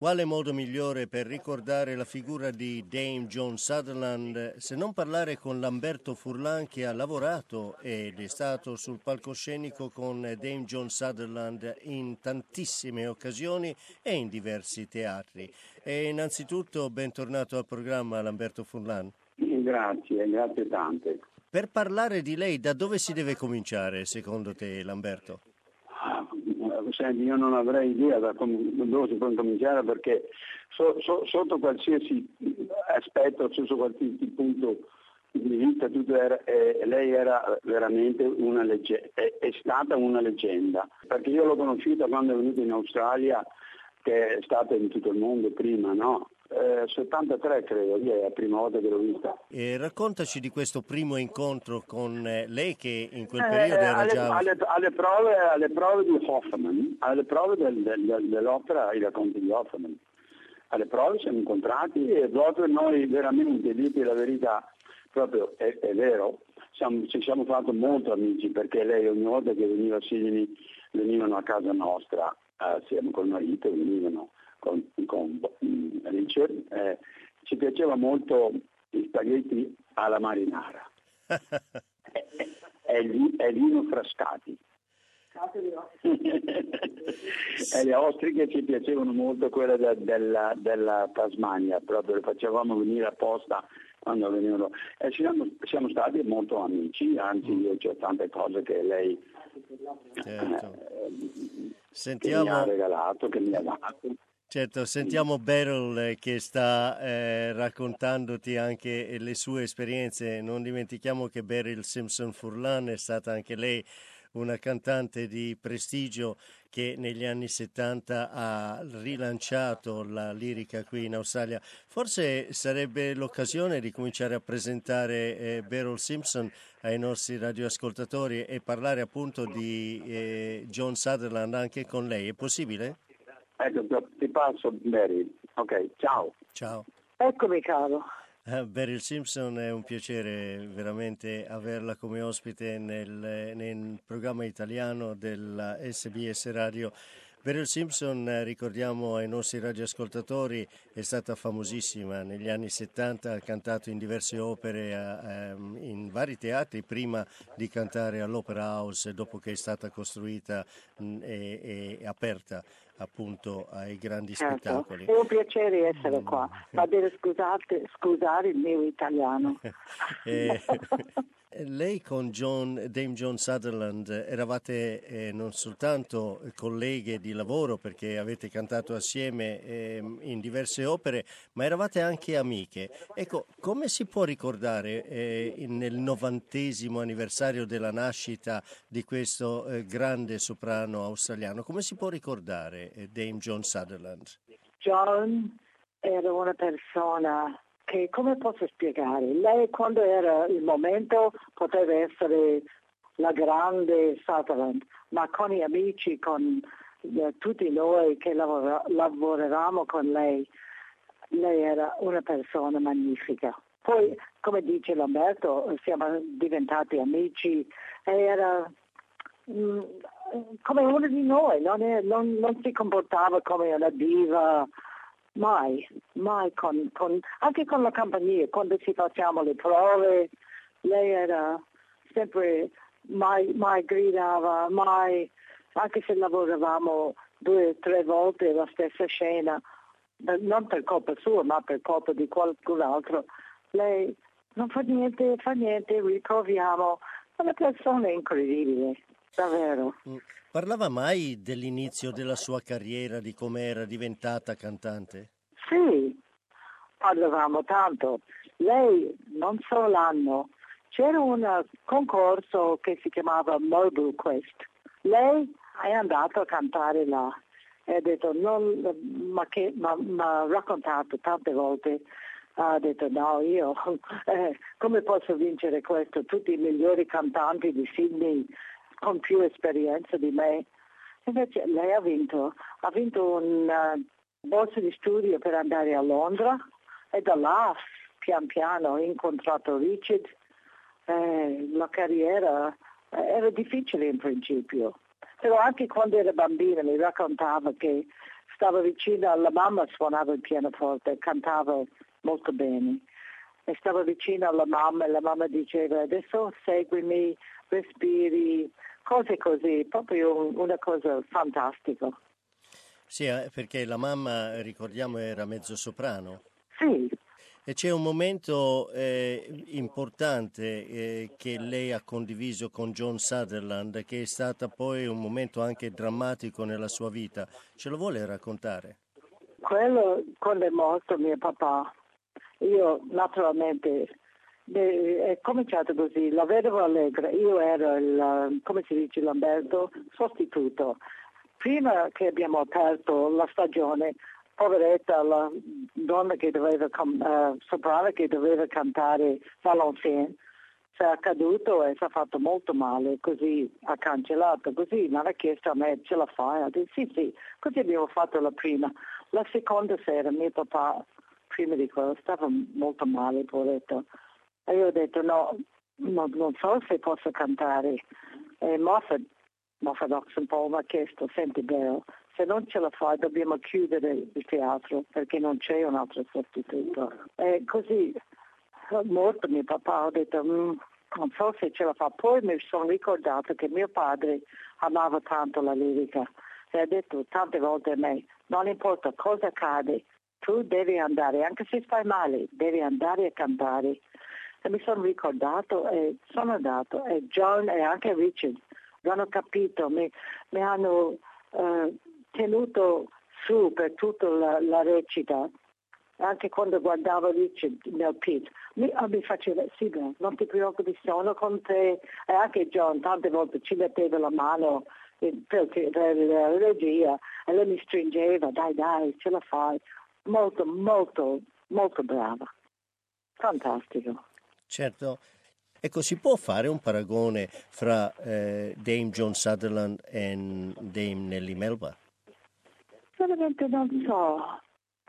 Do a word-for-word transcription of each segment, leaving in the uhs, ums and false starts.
Quale modo migliore per ricordare la figura di Dame Joan Sutherland se non parlare con Lamberto Furlan, che ha lavorato ed è stato sul palcoscenico con Dame Joan Sutherland in tantissime occasioni e in diversi teatri. E innanzitutto bentornato al programma Lamberto Furlan. Grazie, grazie tante. Per parlare di lei, da dove si deve cominciare secondo te, Lamberto? Senti, io non avrei idea da com- dove si può cominciare, perché so- so- sotto qualsiasi aspetto, sotto qualsiasi punto di vista, tutto era, eh, lei era veramente una leggenda, è, è stata una leggenda, perché io l'ho conosciuta quando è venuta in Australia, che è stata in tutto il mondo prima, no? Eh, settantatré credo, è la prima volta che l'ho vista. E raccontaci di questo primo incontro con lei, che in quel Eh, periodo era alle, già... alle, alle, prove, alle prove di Hoffman, alle prove del, del, dell'opera I racconti di Hoffman, alle prove siamo incontrati e proprio noi veramente, dite la verità, proprio è, è vero, siamo, ci siamo fatti molto amici, perché lei ogni volta che veniva a Sydney venivano a casa nostra, assieme col marito, venivano con, con um, Richard, eh, ci piaceva molto gli spaghetti alla marinara e, e, gli, e gli frascati e le ostriche ci piacevano molto, quelle de, della, della Tasmania, proprio le facevamo venire apposta quando venivano, e siamo, siamo stati molto amici, anzi io c'ho tante cose che lei certo. eh, Sentiamo... che mi ha regalato, che mi ha dato. Certo, sentiamo Beryl eh, che sta eh, raccontandoti anche le sue esperienze. Non dimentichiamo che Beryl Simpson Furlan è stata anche lei una cantante di prestigio che negli anni settanta ha rilanciato la lirica qui in Australia. Forse sarebbe l'occasione di cominciare a presentare eh, Beryl Simpson ai nostri radioascoltatori e parlare appunto di eh, Joan Sutherland anche con lei. È possibile? Ecco, ti passo Beryl. Ok, ciao. Ciao. Eccomi caro. Uh, Beryl Simpson, è un piacere veramente averla come ospite nel, nel programma italiano della S B S Radio. Beryl Simpson, ricordiamo ai nostri radioascoltatori, è stata famosissima negli anni settanta, ha cantato in diverse opere eh, in vari teatri prima di cantare all'Opera House, dopo che è stata costruita mh, e, e aperta appunto ai grandi certo. spettacoli. È un piacere essere qua, ma deve scusate, scusare il mio italiano. eh, lei con John, Dame Joan Sutherland eravate eh, non soltanto colleghe di lavoro, perché avete cantato assieme eh, in diverse opere, ma eravate anche amiche. Ecco, come si può ricordare eh, nel novantesimo anniversario della nascita di questo eh, grande soprano australiano, come si può ricordare eh, Dame Joan Sutherland? John era una persona che, come posso spiegare, lei quando era il momento poteva essere la grande Sutherland, ma con gli amici, con eh, tutti noi che lavora, lavoravamo con lei, lei era una persona magnifica. Poi, come dice Lamberto, siamo diventati amici e era mh, come uno di noi, non, è, non, non si comportava come una diva. Mai, mai con, con, anche con la compagnia, quando ci facciamo le prove, lei era sempre, mai, mai gridava, mai, anche se lavoravamo due o tre volte la stessa scena, non per colpa sua, ma per colpa di qualcun altro, lei non fa niente, fa niente, riproviamo, è una persona incredibile, davvero. Parlava mai dell'inizio della sua carriera, di come era diventata cantante? Sì, parlavamo tanto. Lei, non so l'anno, c'era un concorso che si chiamava Mobile Quest. Lei è andata a cantare là e ha detto, non, ma che mi ha raccontato tante volte, ha detto no, io eh, come posso vincere questo? Tutti i migliori cantanti di Sydney con più esperienza di me. Invece lei ha vinto, ha vinto una borsa di studio per andare a Londra e da là pian piano ha incontrato Richard. Eh, la carriera era difficile in principio, però anche quando era bambina mi raccontava che stava vicino alla mamma, suonava il pianoforte, cantava molto bene. E stava vicino alla mamma e la mamma diceva adesso seguimi, respiri, cose così, proprio una cosa fantastica. Sì, perché la mamma, ricordiamo, era mezzo soprano. Sì. E c'è un momento eh, importante eh, che lei ha condiviso con John Sutherland, che è stato poi un momento anche drammatico nella sua vita. Ce lo vuole raccontare? Quello, quando è morto mio papà, io naturalmente è cominciato così, la vedova allegra, io ero il, come si dice Lamberto, sostituto. Prima che abbiamo aperto la stagione, poveretta, la donna che doveva, uh, soprano che doveva cantare Valenciennes, si è caduto e si è fatto molto male, così ha cancellato, così mi ha chiesto a me, ce la fai? Ho detto sì, sì, così abbiamo fatto la prima. La seconda sera mio papà, prima di quello, stava molto male, poveretto. E io ho detto no, no non so se posso cantare. E Moffat, Moffat Oxenpaul mi ha chiesto, senti Bell, se non ce la fai dobbiamo chiudere il teatro perché non c'è un altro sostituto. E così, morto mio papà, ho detto mm, non so se ce la fa. Poi mi sono ricordato che mio padre amava tanto la lirica e ha detto tante volte a me, non importa cosa accade, tu devi andare, anche se stai male, devi andare a cantare. E mi sono ricordato e sono andato. E John e anche Richard hanno capito, mi, mi hanno uh, tenuto su per tutta la, la recita. Anche quando guardavo Richard nel pit, mi, oh, mi faceva, sì, beh, non ti preoccupi, sono con te. E anche John tante volte ci metteva la mano per, per la regia e lei mi stringeva, dai, dai, ce la fai. Molto, molto, molto brava. Fantastico. Certo. Ecco, si può fare un paragone fra eh, Dame John Sutherland e Dame Nellie Melba? Veramente non so.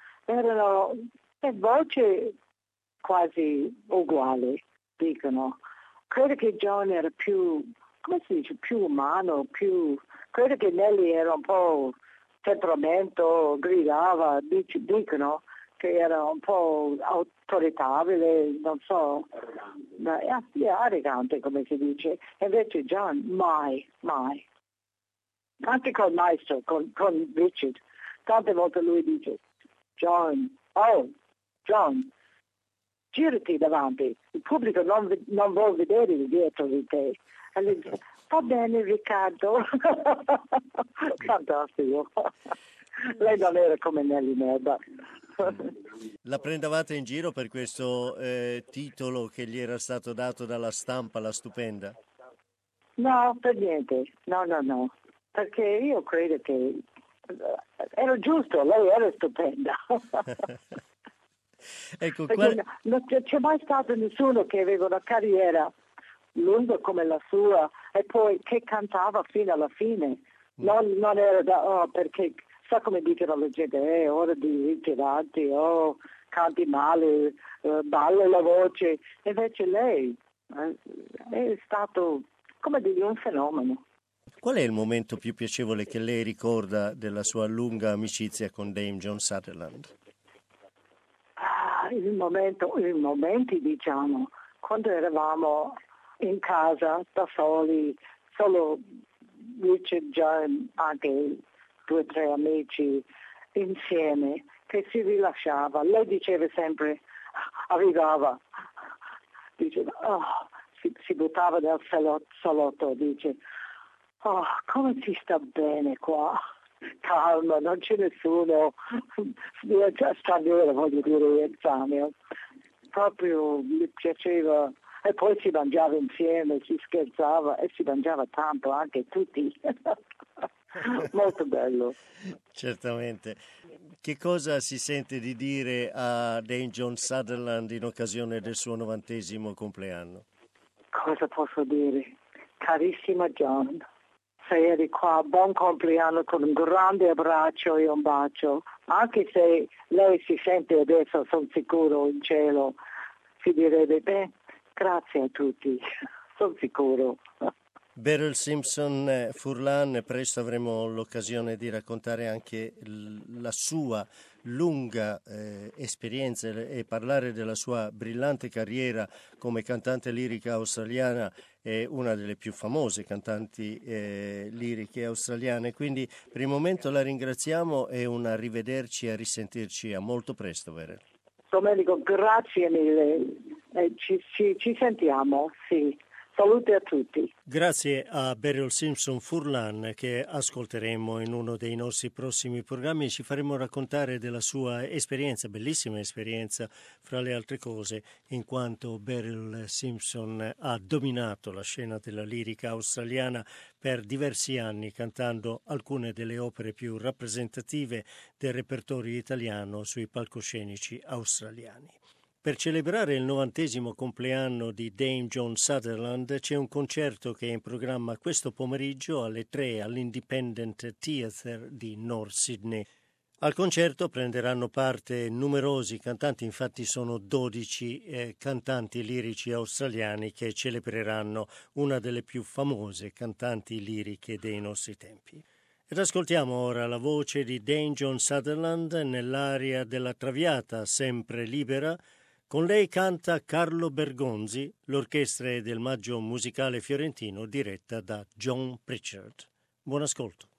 Erano le voci quasi uguali, dicono. Credo che John era più, come si dice, più umano, più... Credo che Nelly era un po' temperamento, gridava, dicono che era un po' autoritabile, non so, è arrogante come si dice. Invece John mai, mai. Anche col maestro, con, con Richard, tante volte lui dice John, oh, John, girati davanti, il pubblico non, non vuole vedere dietro di te. E lui dice, va bene Riccardo. Fantastico. Lei non era come Nelly Melba. La prendevate in giro per questo eh, titolo che gli era stato dato dalla stampa, la stupenda? No, per niente, no, no, no, perché io credo che era giusto, lei era stupenda. Ecco, Perché qual... non c'è mai stato nessuno che aveva una carriera lunga come la sua e poi che cantava fino alla fine. Non, non era da, oh, perché sa come dicono la gente, è eh, ora di ritirarti, oh, canti male, eh, balla la voce. Invece lei eh, è stato, come dire, un fenomeno. Qual è il momento più piacevole che lei ricorda della sua lunga amicizia con Dame John Sutherland? Ah, il momento, i momenti diciamo, quando eravamo in casa da soli, solo Richard, John, anche due o tre amici insieme, che si rilasciava. Lei diceva sempre, arrivava, diceva, oh, si, si buttava nel salotto, salotto, dice, oh, come si sta bene qua, calma, non c'è nessuno, straniero, voglio dire, estraneo. Proprio mi piaceva, e poi si mangiava insieme, si scherzava e si mangiava tanto, anche tutti. Molto bello. Certamente. Che cosa si sente di dire a Dame John Sutherland in occasione del suo novantesimo compleanno? Cosa posso dire? Carissima John, se eri qua, buon compleanno con un grande abbraccio e un bacio. Anche se lei si sente adesso, sono sicuro, in cielo, si direbbe, beh, grazie a tutti, sono sicuro. Beryl Simpson eh, Furlan, presto avremo l'occasione di raccontare anche l- la sua lunga eh, esperienza e parlare della sua brillante carriera come cantante lirica australiana, è una delle più famose cantanti eh, liriche australiane. Quindi per il momento la ringraziamo e un arrivederci e a risentirci a molto presto, Beryl. Domenico, grazie mille, eh, ci, ci, ci sentiamo, sì. Salute a tutti. Grazie a Beryl Simpson Furlan, che ascolteremo in uno dei nostri prossimi programmi. Ci faremo raccontare della sua esperienza, bellissima esperienza, fra le altre cose, in quanto Beryl Simpson ha dominato la scena della lirica australiana per diversi anni, cantando alcune delle opere più rappresentative del repertorio italiano sui palcoscenici australiani. Per celebrare il novantesimo compleanno di Dame Joan Sutherland c'è un concerto che è in programma questo pomeriggio alle tre all'Independent Theatre di North Sydney. Al concerto prenderanno parte numerosi cantanti, infatti sono dodici eh, cantanti lirici australiani che celebreranno una delle più famose cantanti liriche dei nostri tempi. Ed ascoltiamo ora la voce di Dame Joan Sutherland nell'aria della Traviata, sempre libera. Con lei canta Carlo Bergonzi, l'orchestra del Maggio Musicale Fiorentino diretta da John Pritchard. Buon ascolto.